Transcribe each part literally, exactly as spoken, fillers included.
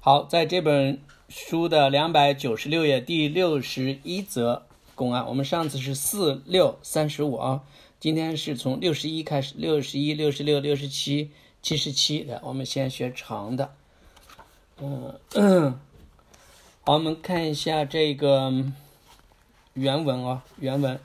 好，在这本书的两百九十六页第六十一则公案，我们上次是四六三十五啊，今天是从六十一开始，六十一、六十六、六十七、七十七的，我们先学长的。嗯，好，我们看一下这个原文啊，原文。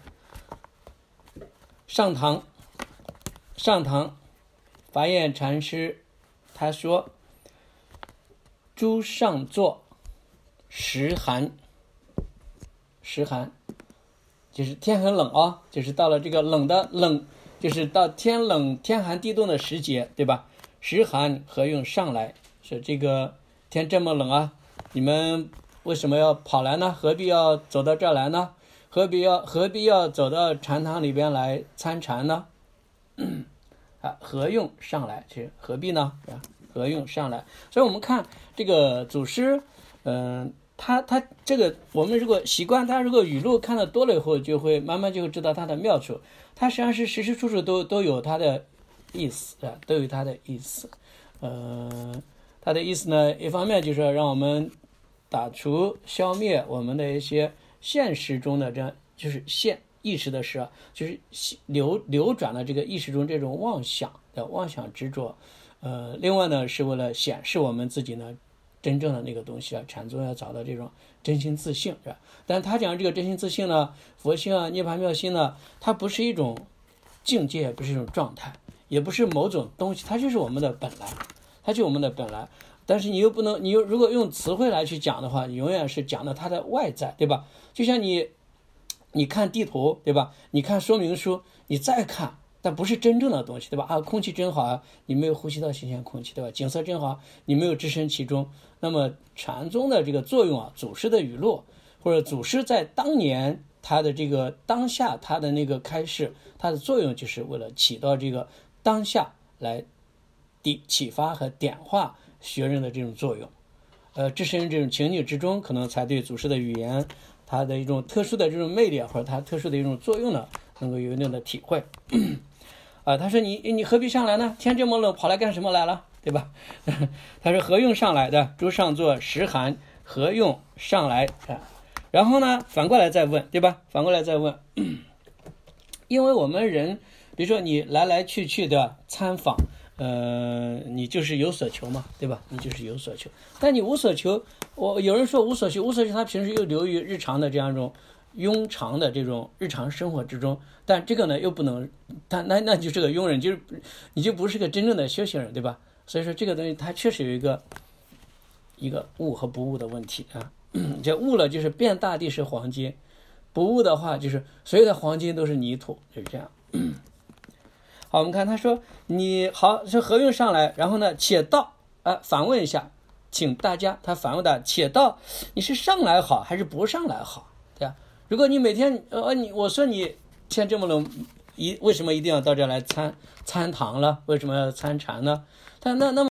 上堂，上堂，法眼禅师他说：“诸上座，时寒，时寒，就是天很冷啊、哦，就是到了这个冷的冷，就是到天冷天寒地冻的时节，对吧？时寒何用上来？说这个天这么冷啊，你们为什么要跑来呢？何必要走到这儿来呢？何必要何必要走到禅堂里边来参禅呢？啊，何用上来？是何必呢？啊，何用上来？所以我们看这个祖师，嗯、呃，他他这个我们如果习惯他如果语录看得多了以后，就会慢慢就会知道他的妙处。他实际上是时时处处都都有他的意思啊，都有他的意思。呃，他的意思呢，一方面就是让我们打除消灭我们的一些现实中的这样就是现意识的事，就是流流转的这个意识中这种妄想的妄想执着。呃，另外呢，是为了显示我们自己呢真正的那个东西啊，禅宗要找到这种真心自性，是吧？但是他讲这个真心自性呢，佛性啊、涅槃妙心呢，它不是一种境界，也不是一种状态，也不是某种东西，它就是我们的本来，它就是我们的本来。但是你又不能，你又如果用词汇来去讲的话，你永远是讲的它的外在，对吧？就像你，你看地图，对吧？你看说明书，你再看，但不是真正的东西，对吧？啊，空气真好啊，你没有呼吸到新鲜空气，对吧？景色真好，你没有置身其中。那么禅宗的这个作用啊，祖师的语录，或者祖师在当年他的这个当下他的那个开示，它的作用就是为了起到这个当下来启发和点化学人的这种作用，呃，置身这种情景之中，可能才对祖师的语言，它的一种特殊的这种魅力或者它特殊的一种作用呢，能够有一定的体会。啊，他说你你何必上来呢？天这么冷，跑来干什么来了？对吧？他说何用上来的？诸上座时寒，何用上来啊？然后呢，反过来再问，对吧？反过来再问，因为我们人，比如说你来来去去的参访。呃，你就是有所求嘛，对吧？你就是有所求，但你无所求，我有人说无所求，无所求，他平时又流于日常的这样一种庸常的这种日常生活之中，但这个呢又不能，但那那就是个庸人，就是你就不是个真正的修行人，对吧？所以说这个东西它确实有一个一个悟和不悟的问题啊。这悟了就是遍大地是黄金，不悟的话就是所有的黄金都是泥土，就是这样。好，我们看他说你好是何用上来，然后呢且道啊、呃、反问一下，请大家他反问的且道你是上来好还是不上来好，对吧？如果你每天呃你我说你天这么冷，一为什么一定要到这来参参堂了？为什么要参禅呢？他那那么